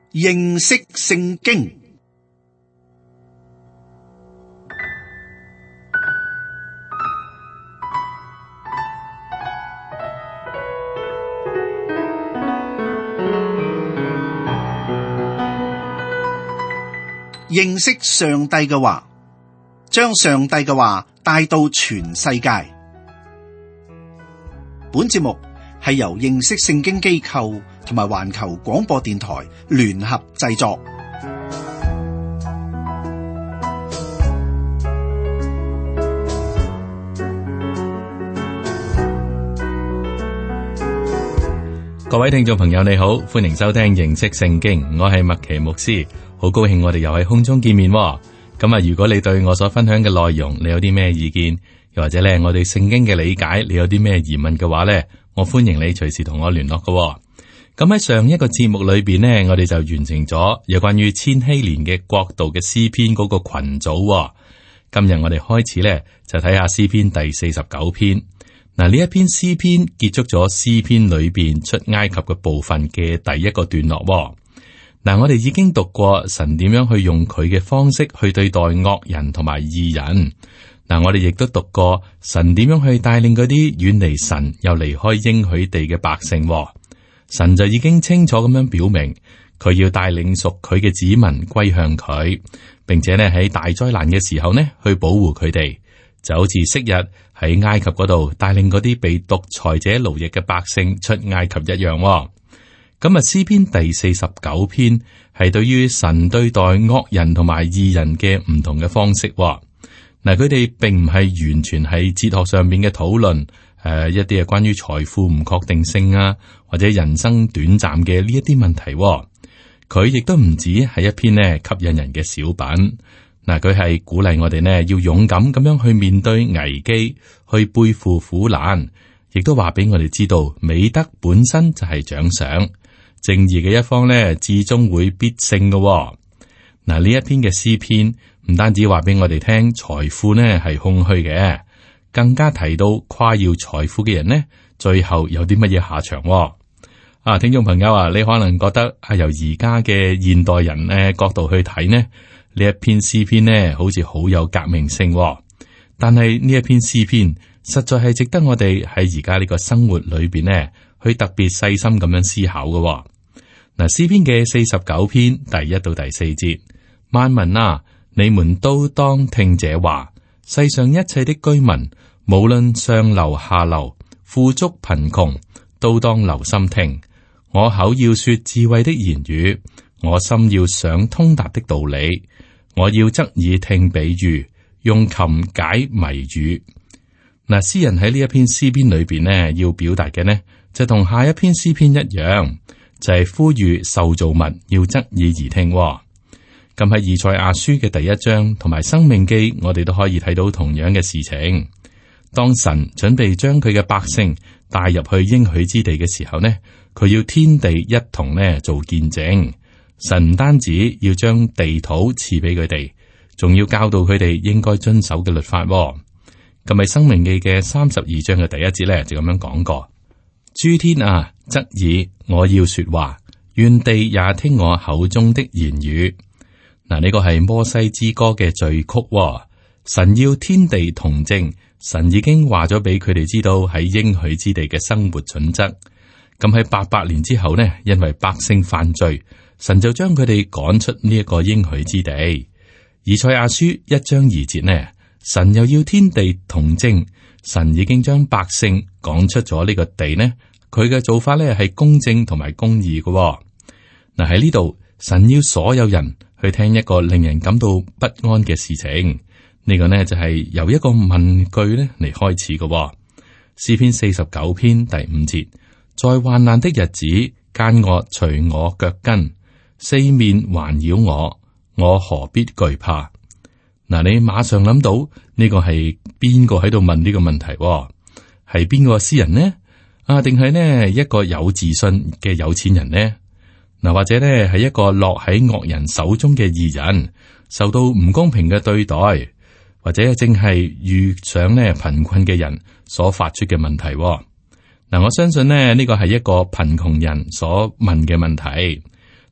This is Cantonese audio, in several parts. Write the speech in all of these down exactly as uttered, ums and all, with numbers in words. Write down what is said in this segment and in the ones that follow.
認識聖經。認識上帝嘅話，將上帝嘅話帶到全世界。本節目係由認識聖經機構同埋環球廣播電台聯合製作。 各位聽眾朋友，你好，歡迎收聽認識聖經，我係麥奇牧師，好高興我哋又喺空中見面。咁啊，如果你對我所分享嘅內容，你有啲咩意見，又或者咧我對聖經嘅理解，你有啲咩疑問嘅話咧，我歡迎你隨時同我聯絡嘅。咁喺上一個節目裏邊呢，我哋就完成咗有關於千禧年嘅國度嘅詩篇嗰個群組。今日我哋開始咧就睇下詩篇第四十九篇。嗱，呢一篇詩篇結束咗詩篇裏邊出埃及嘅部分嘅第一個段落。嗱，我哋已經讀過神點樣去用佢嘅方式去對待惡人同埋義人。嗱，我哋亦都讀過神點樣去帶領嗰啲遠離神又離開應許地嘅百姓。神就已經清楚咁樣表明，佢要帶領屬佢嘅子民歸向佢，並且呢喺大災難嘅時候呢去保護佢哋。就好似昔日喺埃及嗰度帶領嗰啲被獨裁者奴役嘅百姓出埃及一樣。咁啊，詩篇第四十九篇係對於神對待惡人同埋義人嘅唔同嘅方式。嗱，佢哋並唔係完全係哲學上面嘅討論，誒、呃，一啲係關於財富唔確定性啊，或者人生短暫嘅呢一啲問題。佢亦都唔止係一篇呢吸引人嘅小品。嗱，佢係鼓勵我哋呢要勇敢咁樣去面對危機，去背負苦難，亦都話俾我哋知道美德本身就係獎賞，正義嘅一方呢至終會必勝嘅。嗱，呢一篇嘅詩篇唔單止話俾我哋聽財富呢係空虛嘅，更加提到誇耀財富嘅人呢最後有啲乜嘢下場。啊，聽眾朋友啊，你可能覺得係由而家嘅現代人呢角度去睇呢？呢一篇詩篇呢，好似好有革命性。但係呢一篇詩篇實在係值得我哋喺而家呢個生活裏邊呢，去特別細心咁樣思考嘅。嗱，詩篇嘅四十九篇第一到第四節，萬民啊，你們都當聽這話，世上一切的居民，無論上流下流、富足貧窮，都當留心聽。我口要說智慧的言語，我心要想通達的道理。我要側耳聽比喻，用琴解謎語。嗱，詩人喺呢一篇詩篇裏邊呢，要表達嘅呢，就同下一篇詩篇一樣，就係、是、呼籲受造物要側耳而聽。咁喺以賽亞書嘅第一章同埋申命記，我哋都可以睇到同樣嘅事情。當神準備將佢嘅百姓帶入去應許之地嘅時候呢，佢要天地一同呢做見證。神唔單止要將地土賜俾佢哋，仲要教導佢哋應該遵守嘅律法。咁喺申命記嘅三十二章嘅第一節咧，就咁樣講過：諸天啊，側耳，我要說話；願地也聽我口中的言語。嗱，呢個係摩西之歌嘅序曲。神要天地同正，神已經話咗俾佢哋知道喺應許之地嘅生活準則。咁喺八百年之後呢，因為百姓犯罪，神就將佢哋趕出呢一個應許之地。以賽亞書一章二節呢，神又要天地同正，神已經將百姓趕出咗呢個地呢，佢嘅做法呢係公正同埋公義嘅。嗱，喺呢度，神要所有人去聽一個令人感到不安嘅事情。呢個呢就係由一個問句呢嚟開始嘅。詩篇四十九篇第五節，在患難的日子，奸惡隨我腳跟，四面環繞我，我何必懼怕？嗱，你馬上諗到呢個係邊個喺度問呢個問題？係邊個詩人呢？啊，定係呢一個有自信嘅有錢人呢？嗱，或者呢係一個落喺惡人手中嘅義人，受到唔公平嘅對待，或者正係遇上呢貧困嘅人所發出嘅問題。嗱，我相信呢呢個係一個貧窮人所問嘅問題。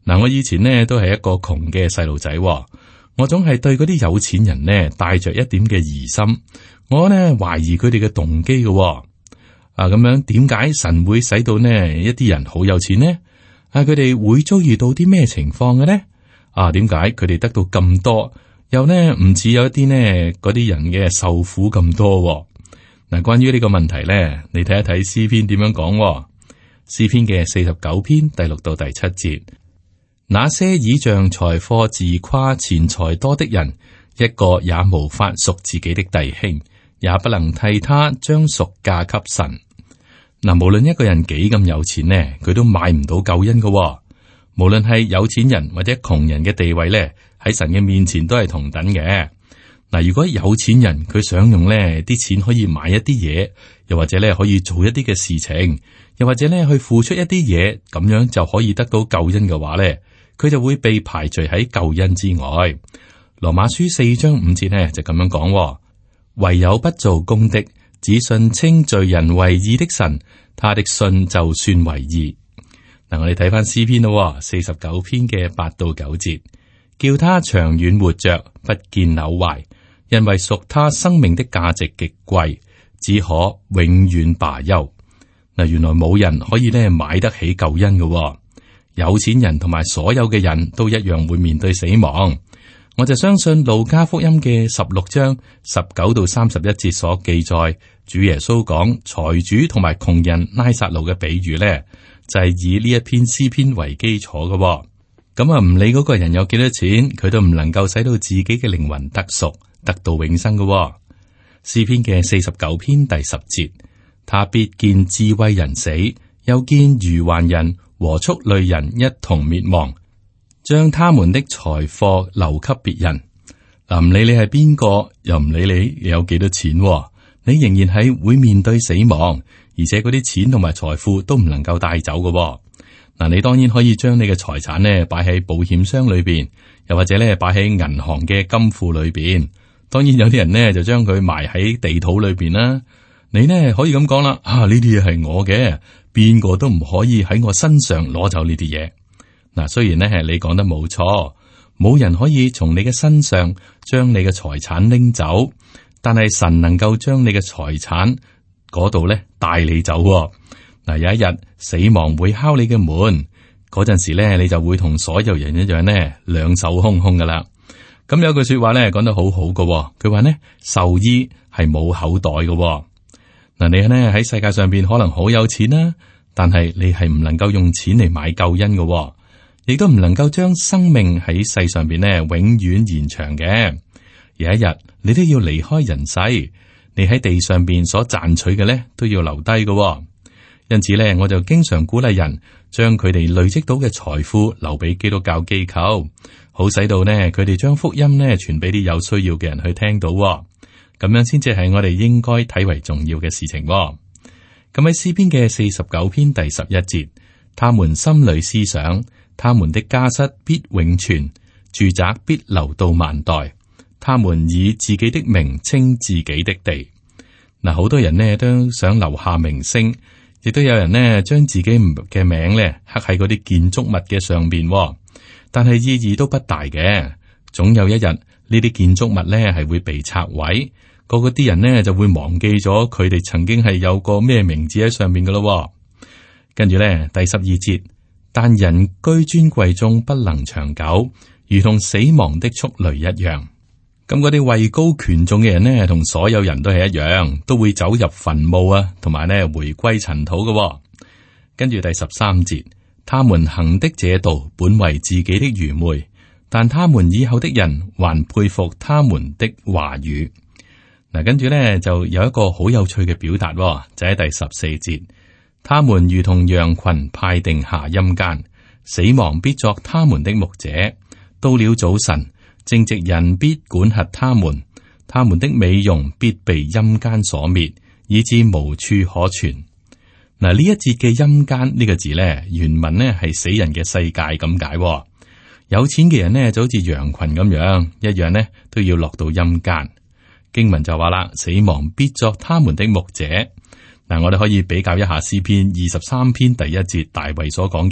嗱，我以前呢都係一個窮嘅細路仔，我總係對嗰啲有錢人呢帶着一點嘅疑心，我呢懷疑佢哋嘅動機嘅。啊，咁樣點解神會使到呢一啲人好有錢呢？啊，佢哋會遭遇到啲咩情況嘅呢？啊，點解佢哋得到咁多，又呢唔似有一啲呢嗰啲人嘅受苦咁多？嗱，關於呢個問題咧，你睇一睇詩篇點樣講。詩篇嘅四十九篇第六到第七節，那些倚仗財貨自誇錢財多的人，一個也無法贖自己的弟兄，也不能替他將贖價給神。嗱，無論一個人幾咁有錢呢，佢都買唔到救恩噶。無論係有錢人或者窮人嘅地位咧，喺神嘅面前都係同等嘅。嗱，如果有錢人佢想用呢啲錢可以買一啲嘢，又或者咧可以做一啲嘅事情，又或者咧去付出一啲嘢，咁樣就可以得到救恩嘅話咧，佢就會被排除喺救恩之外。羅馬書四章五節呢就咁樣講：唯有不做工的，只信稱罪人為義的神，他的信就算為義。嗱，我哋睇翻詩篇咯，四十九篇嘅八到九節，叫他長遠活着，不見朽壞。因為屬他生命的價值極貴，只可永遠罷休。嗱，原來冇人可以咧買得起救恩嘅，有錢人同埋所有嘅人都一樣會面對死亡。我就相信路加福音嘅十六章十九到三十一節所記載，主耶穌講財主同埋窮人拉撒路嘅比喻咧，就係以呢一篇詩篇為基礎嘅。咁啊，唔理嗰個人有幾多錢，佢都唔能夠使到自己嘅靈魂得贖，得到永生嘅。詩篇嘅四十九篇第十節，他必見智慧人死，又見愚頑人和畜類人一同滅亡，將他們的財貨留給別人。嗱，唔理你係邊個，又唔理你有幾多錢，你仍然係會面對死亡，而且嗰啲錢同埋財富都唔能夠帶走嘅。嗱，你當然可以將你嘅財產呢擺喺保險箱裏邊，又或者咧擺喺銀行嘅金庫裏邊。當然有啲人呢就將佢埋喺地土裏邊啦。你呢可以咁講啦，啊，呢啲嘢係我嘅，邊個都唔可以喺我身上攞走呢啲嘢。嗱，雖然呢係你講得冇錯，冇人可以從你嘅身上將你嘅財產拎走，但係神能夠將你嘅財產嗰度咧帶你走。嗱，有一日死亡會敲你嘅門，嗰陣時咧，你就會同所有人一樣呢，兩手空空噶啦。咁有句說話咧講得好好噶，佢話呢，壽衣係冇口袋噶。嗱，你呢喺世界上邊可能好有錢啦，但係你係唔能夠用錢嚟買救恩噶，亦都唔能夠將生命喺世上邊呢永遠延長嘅。有一日你都要離開人世，你喺地上邊所賺取嘅咧都要留低噶。因此咧，我就經常鼓勵人將佢哋累積到嘅財富留俾基督教機構，好使到呢佢哋將福音呢傳俾啲有需要嘅人去聽到，咁樣先至係我哋應該睇為重要嘅事情。咁喺詩篇嘅四十九篇第十一節，他們心裏思想，他們的家室必永存，住宅必留到萬代。他們以自己的名稱自己的地。嗱，好多人呢都想留下名聲。亦都有人呢，將自己嘅名咧刻喺嗰啲建築物嘅上邊，但係意義都不大嘅。總有一日呢啲建築物咧係會被拆毀，個個啲人呢就會忘記咗佢哋曾經係有個咩名字喺上面噶咯。跟住咧第十二節，但人居尊貴中不能長久，如同死亡的畜類一樣。咁嗰啲位高權重嘅人呢，同所有人都係一樣，都會走入墳墓啊，同埋呢回歸塵土嘅。跟住第十三節，他們行的這道本為自己的愚昧，但他們以後的人還佩服他們的話語。嗱，跟住呢就有一個好有趣嘅表達，就喺第十四節，他們如同羊群派定下陰間，死亡必作他們的牧者。到了早晨，正直人必管轄他們，他們的美容必被陰間所滅，以致無處可存。嗱，呢一節嘅陰間呢個字咧，原文呢係死人嘅世界咁解。有錢嘅人呢就好似羊群咁樣，一樣呢都要落到陰間。經文就話啦，死亡必作他們的牧者。嗱，我哋可以比較一下詩篇二十三篇第一節大衛所講嘅，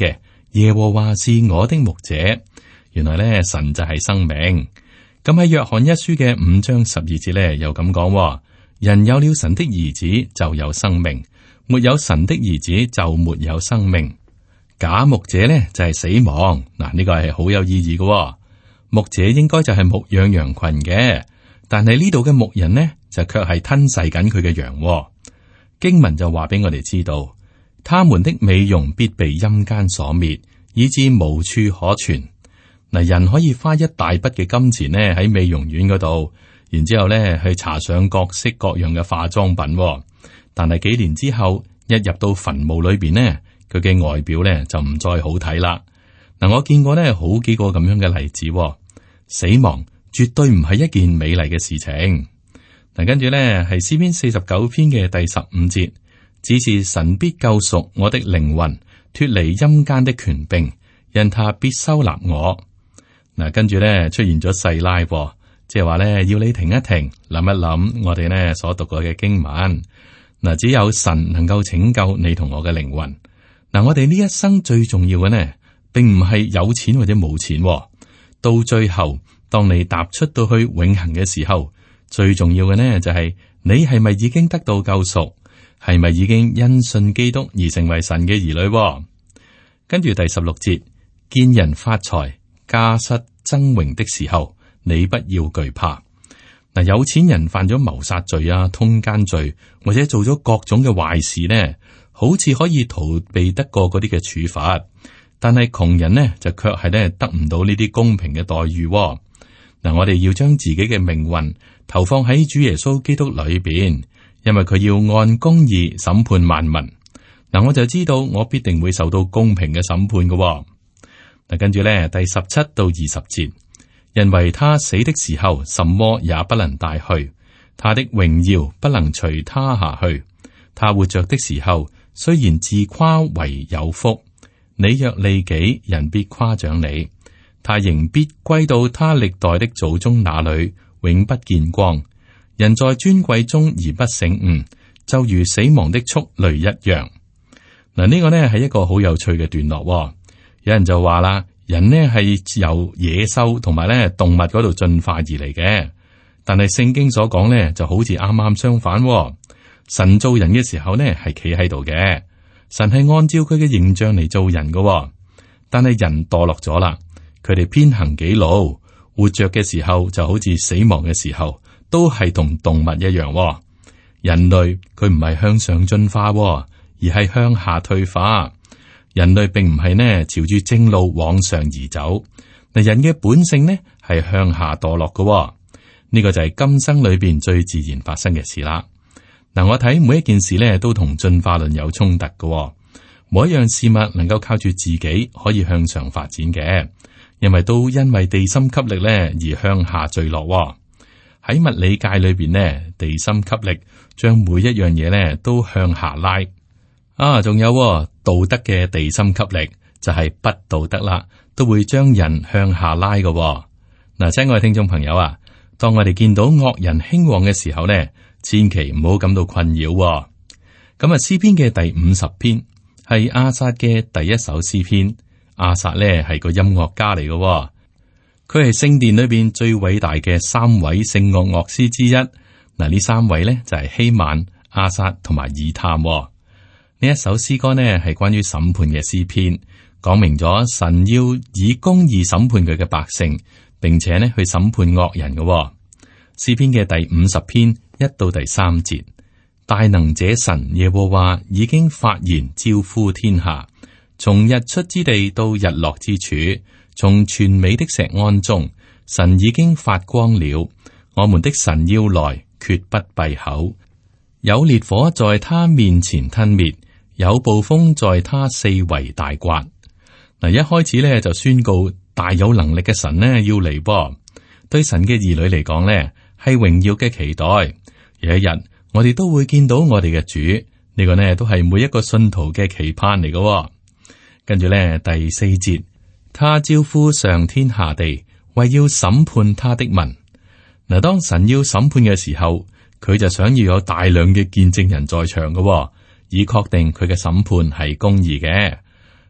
耶和華是我的牧者。原來咧，神就係生命。咁喺約翰一書嘅五章十二節咧，又咁講：人有了神的兒子就有生命，沒有神的兒子就沒有生命。假牧者咧就係死亡。嗱，呢個係好有意義嘅。牧者應該就係牧養羊群嘅，但係呢度嘅牧人呢，就卻係吞噬緊佢嘅羊。經文就話俾我哋知道，他們的美容必被陰間所滅，以致無處可存。嗱，人可以花一大筆嘅金錢呢喺美容院嗰度，然之後咧去搽上各式各樣嘅化妝品，但係幾年之後，一入到墳墓裏邊呢，佢嘅外表咧就唔再好睇啦。嗱，我見過呢好幾個咁樣嘅例子，死亡絕對唔係一件美麗嘅事情。嗱，跟住咧係詩篇四十九篇嘅第十五節，只是神必救贖我的靈魂，脫離陰間的權柄，因他必收納我。嗱，跟住咧出現咗細拉，即係話咧要你停一停，諗一諗我哋呢所讀過嘅經文。嗱，只有神能夠拯救你同我嘅靈魂。嗱，我哋呢一生最重要嘅呢，並唔係有錢或者冇錢。到最後，當你踏出到去永恆嘅時候，最重要嘅呢就係你係咪已經得到救贖，係咪已經因信基督而成為神嘅兒女。跟住第十六節，見人發財、家室爭榮的時候，你不要懼怕。嗱，有錢人犯咗謀殺罪啊、通姦罪，或者做咗各種嘅壞事呢，好似可以逃避得過嗰啲嘅處罰，但係窮人呢就卻係咧得唔到呢啲公平嘅待遇。嗱，我哋要將自己嘅命運投放喺主耶穌基督裏邊，因為佢要按公義審判萬民。嗱，我就知道我必定會受到公平嘅審判嘅。嗱，跟住咧第十七到二十節，因為他死的時候，什麼也不能帶去，他的榮耀不能隨他下去。他活着的時候，雖然自誇為有福，你若利己，人必誇獎你。他仍必歸到他歷代的祖宗那裏，永不見光。人在尊貴中而不醒悟，就如死亡的畜類一樣。嗱，呢個呢係一個好有趣嘅段落。有人就話啦，人呢係由野獸同埋咧動物嗰度進化而嚟嘅，但係聖經所講呢就好似啱啱相反。神造人嘅時候呢係企喺度嘅，神係按照佢嘅形象嚟造人嘅，但係人墮落咗啦。佢哋偏行己路，活着嘅時候就好似死亡嘅時候，都係同動物一樣。人類佢唔係向上進化，而係向下退化。人類並唔係呢朝住正路往上而走。嗱，人嘅本性呢係向下墮落嘅。呢個就係今生裏邊最自然發生嘅事啦。嗱，我睇每一件事呢都同進化論有衝突嘅。冇一樣事物能夠靠住自己可以向上發展嘅。因為都因為地心吸力咧而向下墜落。喺物理界裏邊呢，地心吸力將每一樣嘢咧都向下拉。啊，仲有道德嘅地心吸力就係不道德啦，都會將人向下拉嘅。嗱，親愛嘅聽眾朋友啊，當我哋見到惡人興旺嘅時候呢，千祈唔好感到困擾。咁啊，詩篇嘅第五十篇係亞薩嘅第一首詩篇。亞薩咧係個音樂家嚟嘅，佢係聖殿裏邊最偉大嘅三位聖樂樂師之一。嗱，呢三位咧就係希曼、亞薩同埋以探。呢一首詩歌呢係關於審判嘅詩篇，講明咗神要以公義審判佢嘅百姓，並且呢去審判惡人嘅。詩篇嘅第五十篇一到第三節，大能者神耶和華已經發言招呼天下。從日出之地到日落之處，從全美的錫安中，神已經發光了。我們的神要來，決不閉口。有烈火在他面前吞滅，有暴風在他四圍大刮。嗱，一開始咧就宣告大有能力嘅神呢要嚟噃。對神嘅兒女嚟講呢係榮耀嘅期待。有一日我哋都會見到我哋嘅主，呢、這個呢都係每一個信徒嘅期盼嚟嘅。跟住咧，第四節，他招呼上天下地，為要審判他的民。嗱，當神要審判嘅時候，佢就想要有大量嘅見證人在場嘅，以確定佢嘅審判係公義嘅。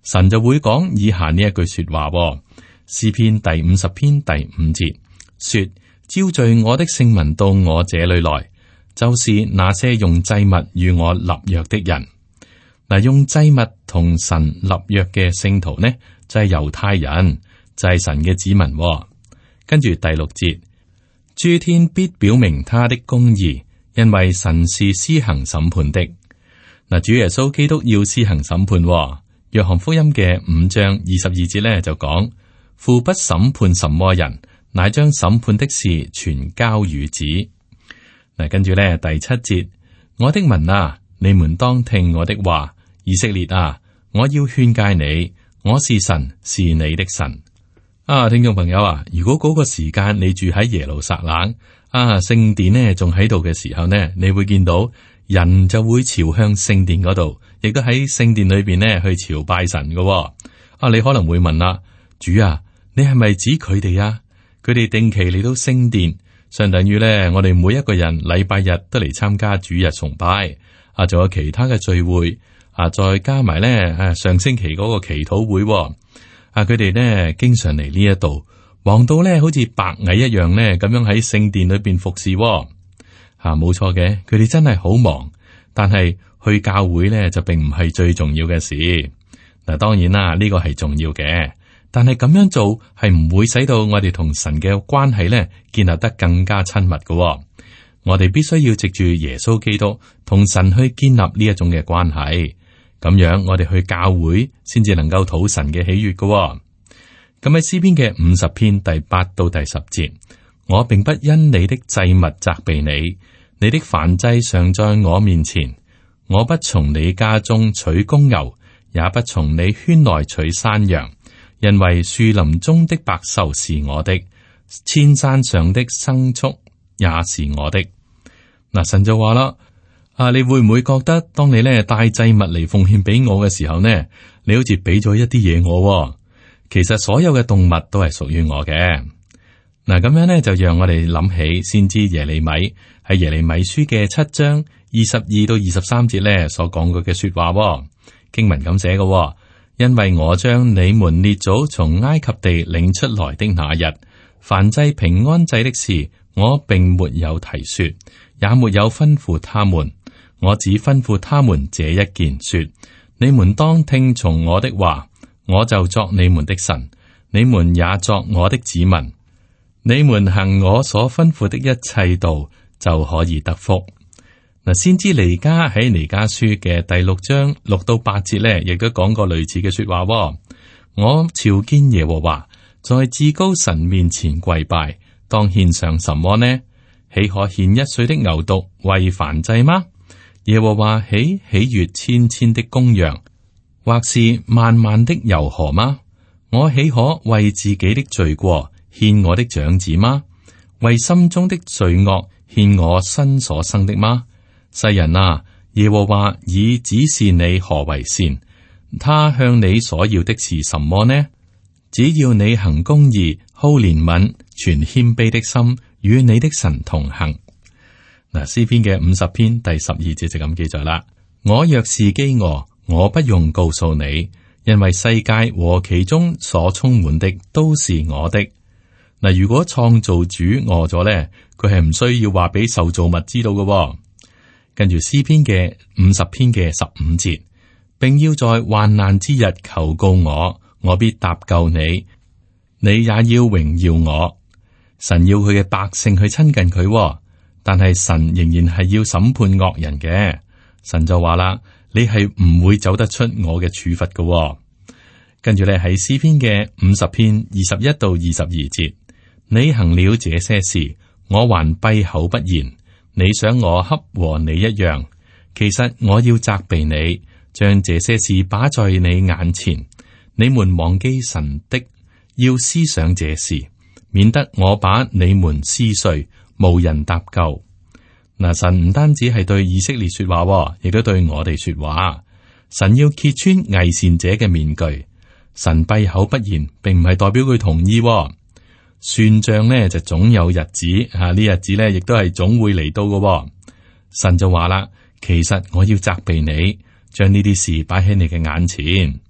神就會講以下呢一句說話、哦，詩篇第五十篇第五節說：招聚我的聖民到我這裏來，就是那些用祭物與我立約的人。嗱，用祭物同神立約嘅聖徒呢，就係、是、猶太人，就係、是、神嘅子民、哦。跟住第六節，諸天必表明他的公義，因為神是施行審判的。嗱，主耶穌基督要施行審判、哦。約翰福音嘅五章二十二節咧就講：父不審判什麼人，乃將審判的事全交與子。嗱，跟住咧第七節，我的民啊，你們當聽我的話。以色列啊，我要勸誡你，我是神，是你的神。啊，聽眾朋友啊，如果嗰個時間你住喺耶路撒冷啊，聖殿呢仲喺度嘅時候呢，你會見到人就會朝向聖殿嗰度，亦都喺聖殿裏邊呢去朝拜神嘅、哦。啊，你可能會問啦，主啊，你係咪指佢哋啊？佢哋定期嚟到聖殿，相等於呢，我哋每一個人禮拜日都嚟參加主日崇拜啊，仲有其他嘅聚會。啊，再加埋咧，啊，上星期嗰個祈禱會、哦，啊，佢哋咧經常嚟呢一度，忙到咧好似白蟻一樣咧，咁樣喺聖殿裏邊服侍、哦。吓、啊，冇錯嘅，佢哋真係好忙，但係去教會咧就並唔係最重要嘅事。嗱、啊，當然啦，呢、這個係重要嘅，但係咁樣做係唔會使到我哋同神嘅關係咧建立得更加親密嘅、哦。我哋必須要藉住耶穌基督同神去建立呢一種嘅關係。咁樣，我哋去教會先至能夠討神嘅喜悅嘅、哦。咁喺詩篇嘅五十篇第八到第十節，我並不因你的祭物責備你，你的燔祭常在我面前。我不從你家中取公牛，也不從你圈內取山羊，因為樹林中的百獸是我的，千山上的牲畜也是我的。嗱，神就話啦。啊！你會唔會覺得，當你咧帶祭物嚟奉獻俾我嘅時候呢，你好似俾咗一啲嘢我、哦？其實所有嘅動物都係屬於我嘅。嗱、啊，咁樣呢，就讓我哋諗起先知耶利米喺耶利米書嘅七章二十二到二十三節咧所講過嘅說話、哦。經文咁寫嘅，因為我將你們列祖從埃及地領出來的那日，燔祭平安祭的事，我並沒有提說，也沒有吩咐他們。我只吩咐他們這一件，說：你們當聽從我的話，我就作你們的神，你們也作我的子民。你們行我所吩咐的一切道，就可以得福。嗱，先知彌迦喺彌迦書嘅第六章六到八節咧，亦都講過類似嘅說話。我朝見耶和華，在至高神面前跪拜，當獻上什麼呢？豈可獻一歲的牛犢為燔祭嗎？耶和華豈喜悅千千的公羊，或是萬萬的油河嗎？我豈可為自己的罪過獻我的長子嗎？為心中的罪惡獻我身所生的嗎？世人啊，耶和華已指示你何為善，他向你所要的是什麼呢？只要你行公義、好憐憫、存謙卑的心，與你的神同行。嗱，詩篇嘅五十篇第十二節就咁記載啦。我若是飢餓，我不用告訴你，因為世界和其中所充滿的都是我的。嗱，如果創造主餓咗咧，佢係唔需要話俾受造物知道嘅。跟住詩篇嘅五十篇嘅十五節，並要在患難之日求告我，我必搭救你，你也要榮耀我。神要佢嘅百姓去親近佢。但係神仍然係要審判惡人嘅，神就話啦：你係唔會走得出我嘅處罰嘅、哦。跟住咧喺詩篇嘅五十篇二十一到二十二節，你行了這些事，我還閉口不言。你想我恰和你一樣，其實我要責備你，將這些事擺在你眼前。你們忘記神的，要思想這事，免得我把你們撕碎。無人搭救。嗱，神唔單止係對以色列說話，亦都對我哋說話。神要揭穿偽善者嘅面具。神閉口不言，並唔係代表佢同意。算賬呢就總有日子，吓、啊、呢日子呢亦都係總會嚟到嘅。神就話啦，其實我要責備你，將呢啲事擺喺你嘅眼前。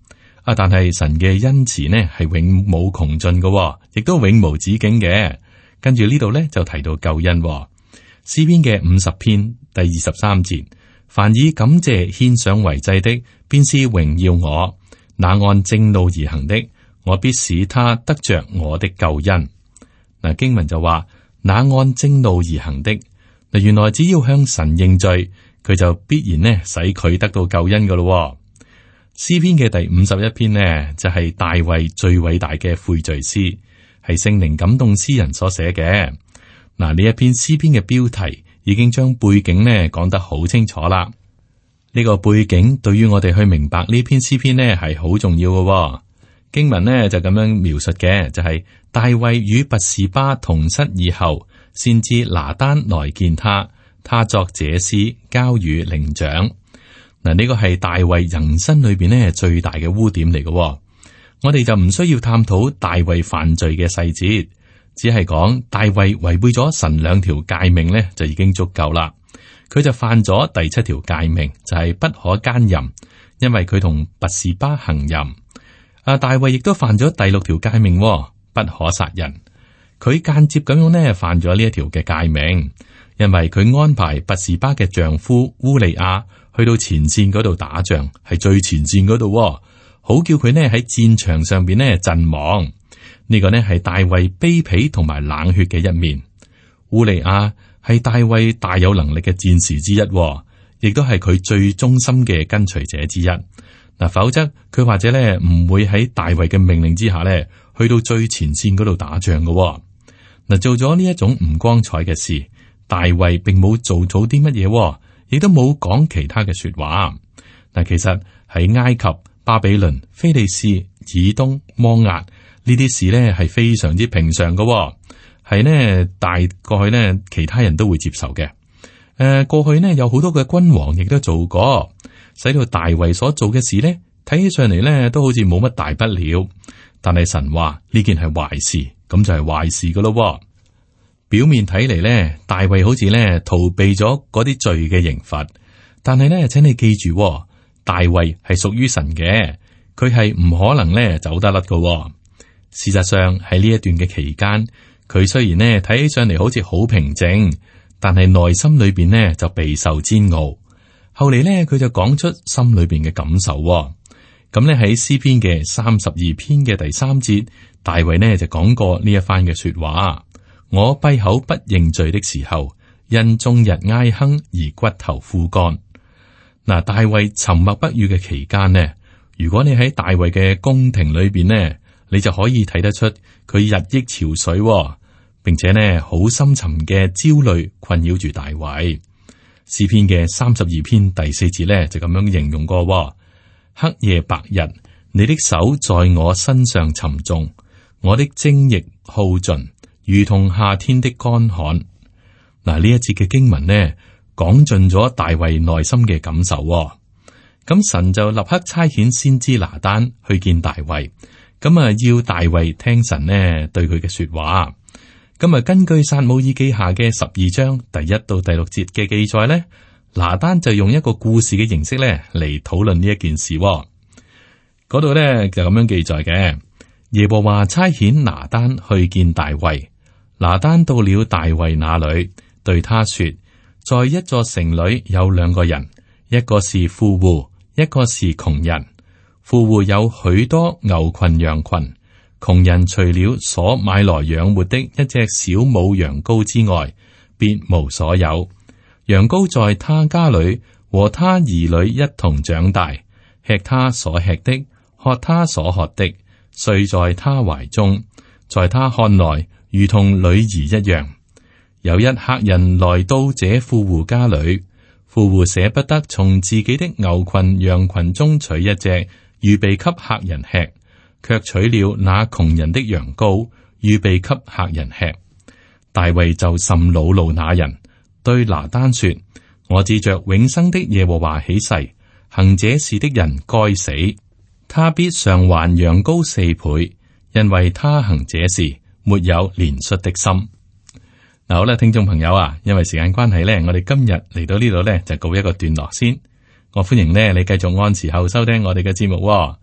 啊，但係神嘅恩慈呢係永無窮盡嘅，亦都永無止境嘅。跟住呢度呢，就提到救恩，詩篇嘅五十篇第二十三節，凡以感謝獻上為祭的，便是榮耀我；那按正路而行的，我必使他得着我的救恩。嗱，經文就話，那按正路而行的，嗱，原來只要向神認罪，佢就必然呢使佢得到救恩噶咯。詩篇嘅第五十一篇呢，就係大衛最偉大嘅悔罪詩，係聖靈感動詩人所寫嘅。嗱，呢一篇詩篇嘅標題已經將背景呢講得好清楚啦。呢個背景對於我哋去明白呢篇詩篇呢係好重要嘅。經文呢就咁樣描述嘅，就係、是、大衛與拔示巴同室以後，先知拿單來見他，他作這詩交與伶長。嗱，呢個係大衛人生裏邊呢最大嘅污點嚟嘅。我哋就唔需要探討大衛犯罪嘅細節，只係講大衛違背咗神兩條誡命呢就已經足夠啦。佢就犯咗第七條誡命，就係、是、不可奸淫，因為佢同拔示巴行淫。啊，大衛亦都犯咗第六條誡命，不可殺人。佢間接咁樣呢犯咗呢一條嘅誡命，因為佢安排拔示巴嘅丈夫烏利亞去到前線嗰度打仗，係最前線嗰度，好叫佢呢喺戰場上邊呢陣亡。呢、這個呢係大衛卑鄙同埋冷血嘅一面。烏利亞係大衛大有能力嘅戰士之一，亦都係佢最忠心嘅跟隨者之一。嗱，否則佢或者咧唔會喺大衛嘅命令之下咧，去到最前線嗰度打仗嘅。嗱，做咗呢一種唔光彩嘅事，大衛並冇做咗啲乜嘢，亦都冇講其他嘅說話。嗱，其實喺埃及、巴比倫、非利士、以東、摩押呢啲事咧係非常之平常嘅，係呢大過去呢其他人都會接受嘅。誒、呃，過去呢有好多嘅君王亦都做過。使到大衛所做嘅事呢，睇起上嚟呢都好似冇乜大不了。但係神話呢件係壞事，咁就係壞事噶咯。表面睇嚟呢，大衛好似呢逃避咗嗰啲罪嘅刑罰，但係呢，請你記住，大衛係屬於神嘅，佢係唔可能呢走得甩噶。事實上喺呢一段嘅期間，佢雖然呢睇起上嚟好似好平靜，但係內心裏邊呢就備受煎熬。後嚟咧，佢就講出心裏邊嘅感受、哦。咁咧喺詩篇嘅三十二篇嘅第三節，大衛呢就講過呢一番嘅說話。我閉口不認罪的時候，因終日哀哼而骨頭枯乾。嗱，大衛沉默不語嘅期間呢，如果你喺大衛嘅宮廷裏邊呢，你就可以睇得出佢日益憔悴、哦，並且呢好深沉嘅焦慮困擾住大衛。詩篇嘅三十二篇第四節咧就咁樣形容過、哦：黑夜白日，你的手在我身上沉重，我的精液耗盡，如同夏天的乾旱。嗱，呢一節嘅經文呢，講盡咗大衛內心嘅感受、哦。咁神就立刻差遣先知拿單去見大衛，咁啊要大衛聽神呢對佢嘅說話。咁啊，根據撒母耳記下嘅十二章第一到第六節嘅記載咧，拿單就用一個故事嘅形式咧嚟討論呢一件事、哦。嗰度咧就咁樣記載嘅：耶和華差遣拿單去見大衛，拿單到了大衛那裏，對他說：在一座城裏有兩個人，一個是富戶，一個是窮人。富戶有許多牛群羊群。窮人除了所買來養活的一隻小母羊羔之外，別無所有。羊羔在他家裏和他兒女一同長大，吃他所吃的，喝他所喝的，睡在他懷中，在他看來如同女兒一樣。有一客人來到這富戶家裏，富戶捨不得從自己的牛群羊群中取一隻，預備給客人吃。卻取了那窮人的羊羔，預備給客人吃。大衛就甚惱怒那人，對拿單說：我指着永生的耶和華起誓，行這事的人該死，他必償還羊羔四倍，因為他行這事沒有憐恤的心。嗱，好啦，聽眾朋友啊，因為時間關係呢，我哋今日嚟到呢度呢，就告一個段落先。我歡迎呢你繼續按時候收聽我哋嘅節目。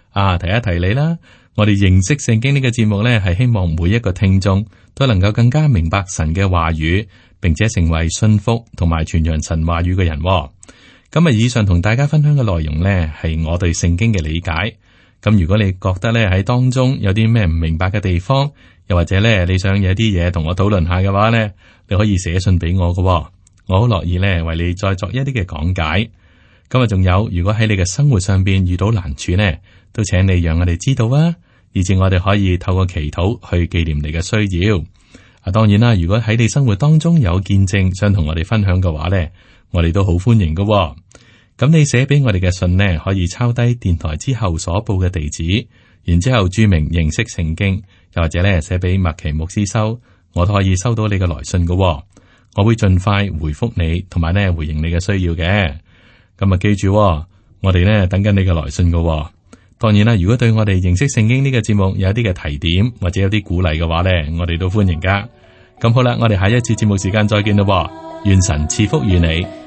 啊，提一提你啦，我哋認識聖經呢個節目呢，係希望每一個聽眾都能夠更加明白神嘅話語，並且成為信服同埋傳揚神話語嘅人。今日以上同大家分享嘅內容呢，係我對聖經嘅理解。咁如果你覺得咧喺當中有啲咩唔明白嘅地方，又或者咧你想有啲嘢同我討論下嘅話咧，你可以寫信俾我嘅，我好樂意咧為你再作一啲嘅講解。今日仲有，如果喺你嘅生活上邊遇到難處呢，都請你讓我哋知道啊，以至我哋可以透過祈禱去紀念你嘅需要。啊，當然啦，如果喺你生活當中有見證想同我哋分享嘅話咧，我哋都好歡迎嘅。咁你寫俾我哋嘅信呢，可以抄低電台之後所報嘅地址，然之後注明認識聖經，又或者咧寫俾麥奇牧師收，我都可以收到你嘅來信嘅。我會盡快回覆你，同埋咧回應你嘅需要嘅。咁啊，記住，我哋咧等緊你嘅來信嘅。當然啦，如果對我哋認識聖經呢個節目有一啲嘅提點，或者有啲鼓勵嘅話咧，我哋都歡迎噶。咁好啦，我哋下一次節目時間再見啦，願神賜福於你。